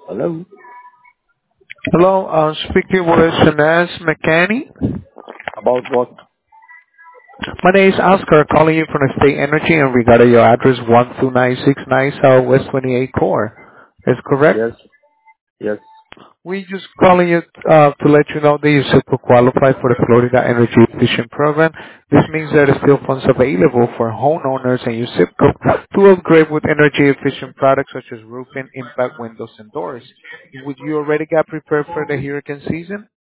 Hello? Hello, speaking with Shanaz McCanny. About what? My name is Oscar, calling you from the State Energy and regarding your address 12969 Southwest 28 Core. Is correct? Yes, yes. We just calling you to let you know that you super qualify for the Florida Energy Efficient Program. This means there is still funds available for homeowners and your zip code to upgrade with energy efficient products such as roofing, impact windows, and doors. Would you already get prepared for the hurricane season?